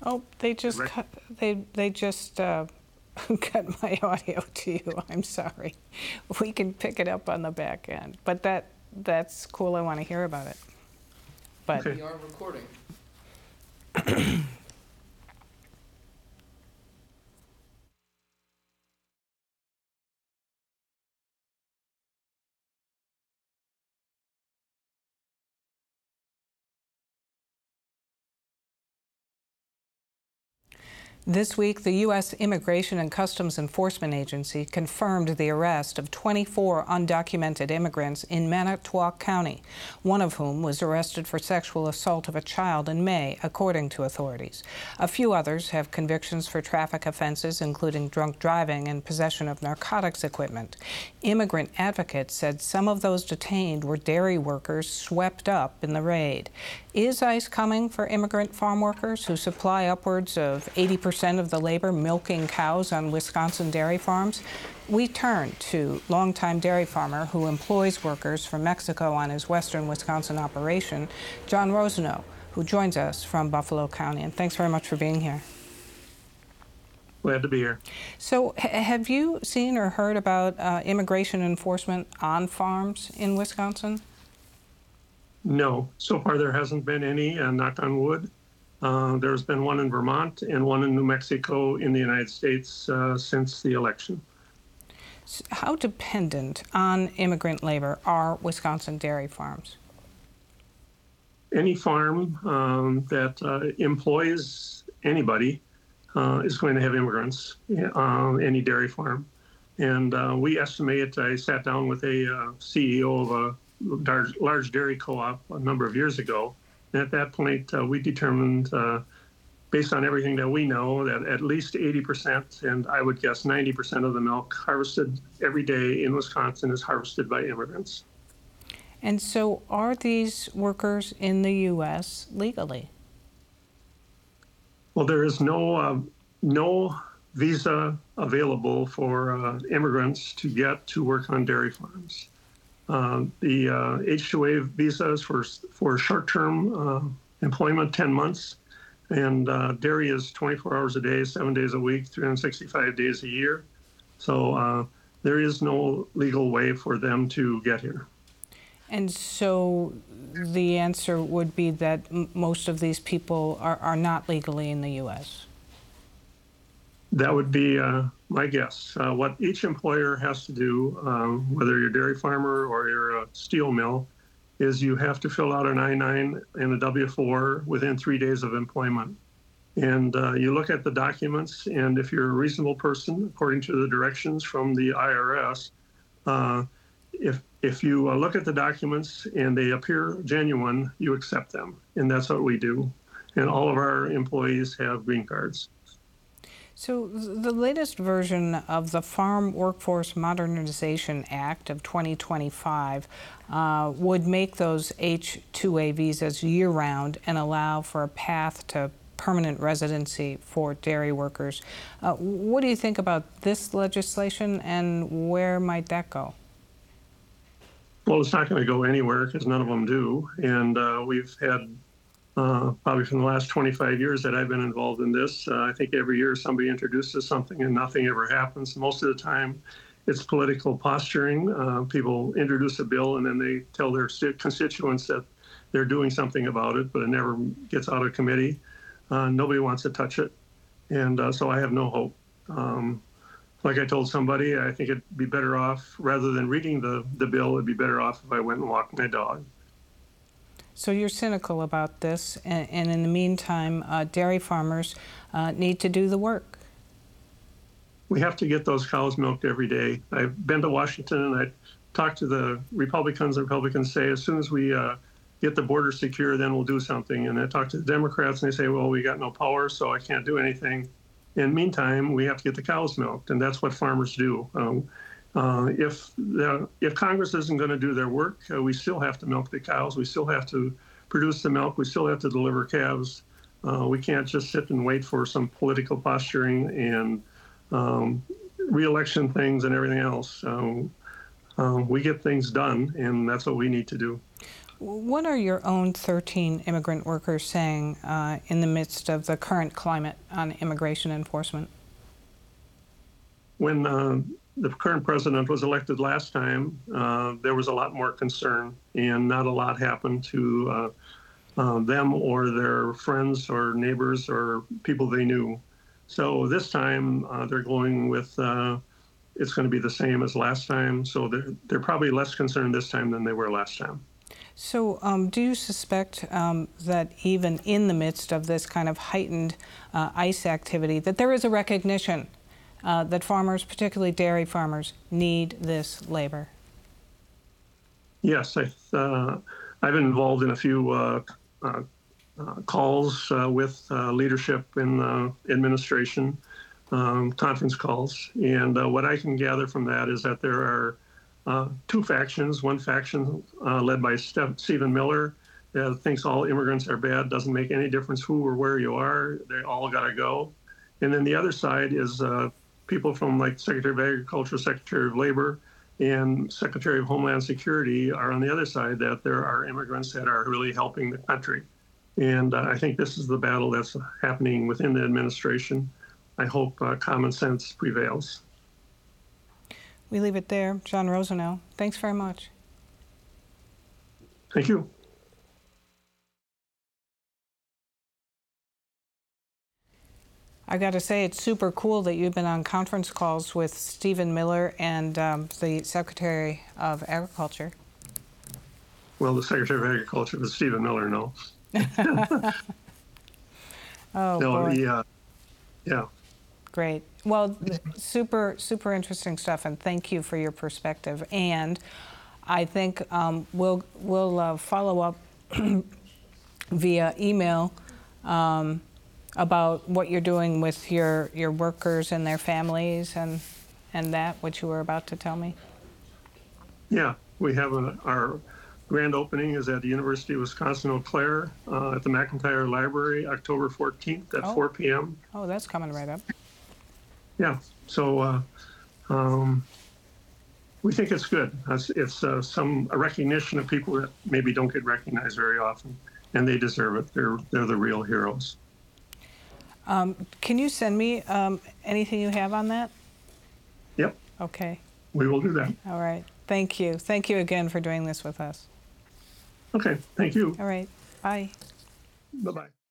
Oh, they just Correct. cut, they just cut my audio to you. I'm sorry. We can pick it up on the back end, but that's cool. I want to hear about it. But Okay. We are recording. this week, the U.S. Immigration and Customs Enforcement Agency confirmed the arrest of 24 undocumented immigrants in Manitowoc County, one of whom was arrested for sexual assault of a child in May, according to authorities. A few others have convictions for traffic offenses, including drunk driving and possession of narcotics equipment. Immigrant advocates said some of those detained were dairy workers swept up in the raid. Is ICE coming for immigrant farm workers who supply upwards of 80% of the labor milking cows on Wisconsin dairy farms? We turn to longtime dairy farmer who employs workers from Mexico on his western Wisconsin operation, John Rosenow, who joins us from Buffalo County. And thanks very much for being here. Glad to be here. So have you seen or heard about immigration enforcement on farms in Wisconsin? No, so far there hasn't been any, knock on wood. There's been one in Vermont and one in New Mexico in the United States since the election. How dependent on immigrant labor are Wisconsin dairy farms? Any farm that employs anybody is going to have immigrants, any dairy farm. And we estimate, I sat down with a CEO of a large dairy co-op a number of years ago. And at that point, we determined, based on everything that we know, that at least 80%, and I would guess 90% of the milk harvested every day in Wisconsin is harvested by immigrants. And so are these workers in the U.S. legally? Well, there is no visa available for immigrants to get to work on dairy farms. The H-2A visa is for short-term employment, 10 months, and dairy is 24 hours a day, 7 days a week, 365 days a year. So there is no legal way for them to get here. And so the answer would be that most of these people are not legally in the U.S.? That would be my guess. What each employer has to do, whether you're a dairy farmer or you're a steel mill, is you have to fill out an I-9 and a W-4 within 3 days of employment. And you look at the documents, and if you're a reasonable person, according to the directions from the IRS, if you look at the documents and they appear genuine, you accept them. And that's what we do. And all of our employees have green cards. So the latest version of the Farm Workforce Modernization Act of 2025 would make those H-2A visas year-round and allow for a path to permanent residency for dairy workers. What do you think about this legislation, and where might that go? Well, it's not going to go anywhere because none of them do. And we've had probably from the last 25 years that I've been involved in this, I think every year somebody introduces something and nothing ever happens. Most of the time, it's political posturing. People introduce a bill and then they tell their constituents that they're doing something about it, but it never gets out of committee. Nobody wants to touch it. And so I have no hope. Like I told somebody, I think it'd be better off, rather than reading the bill, it'd be better off if I went and walked my dog. So you're cynical about this, and in the meantime, dairy farmers need to do the work. We have to get those cows milked every day. I've been to Washington and I talked to the Republicans, and Republicans say as soon as we get the border secure, then we'll do something. And I talk to the Democrats and they say, well, we got no power, so I can't do anything. In the meantime, we have to get the cows milked, and that's what farmers do. If Congress isn't going to do their work, we still have to milk the cows. We still have to produce the milk. We still have to deliver calves. We can't just sit and wait for some political posturing and re-election things and everything else. We get things done, and that's what we need to do. What are your own 13 immigrant workers saying in the midst of the current climate on immigration enforcement? When the current president was elected last time, there was a lot more concern, and not a lot happened to them or their friends or neighbors or people they knew. So this time they're going with it's going to be the same as last time. So they're probably less concerned this time than they were last time. So do you suspect that even in the midst of this kind of heightened ICE activity, that there is a recognition that farmers, particularly dairy farmers, need this labor? Yes, I've been involved in a few calls with leadership in the administration, conference calls. And what I can gather from that is that there are two factions. One faction led by Stephen Miller thinks all immigrants are bad, doesn't make any difference who or where you are, they all got to go. And then the other side is people from like Secretary of Agriculture, Secretary of Labor, and Secretary of Homeland Security are on the other side, that there are immigrants that are really helping the country. And I think this is the battle that's happening within the administration. I hope common sense prevails. We leave it there. John Rosenau, thanks very much. Thank you. I got to say, it's super cool that you've been on conference calls with Stephen Miller and the Secretary of Agriculture. Well, the Secretary of Agriculture was Stephen Miller, no. Oh, no, boy. Yeah. Great. Well, super interesting stuff, and thank you for your perspective. And I think we'll follow up via email about what you're doing with your workers and their families and that, what you were about to tell me. Yeah, we have our grand opening is at the University of Wisconsin-Eau Claire at the McIntyre Library, October 14th at 4 p.m. Oh, that's coming right up. Yeah, so we think it's good. It's a recognition of people that maybe don't get recognized very often, and they deserve it. They're the real heroes. Can you send me anything you have on that? Yep. Okay. We will do that. All right. Thank you. Thank you again for doing this with us. Okay. Thank you. All right. Bye. Bye-bye.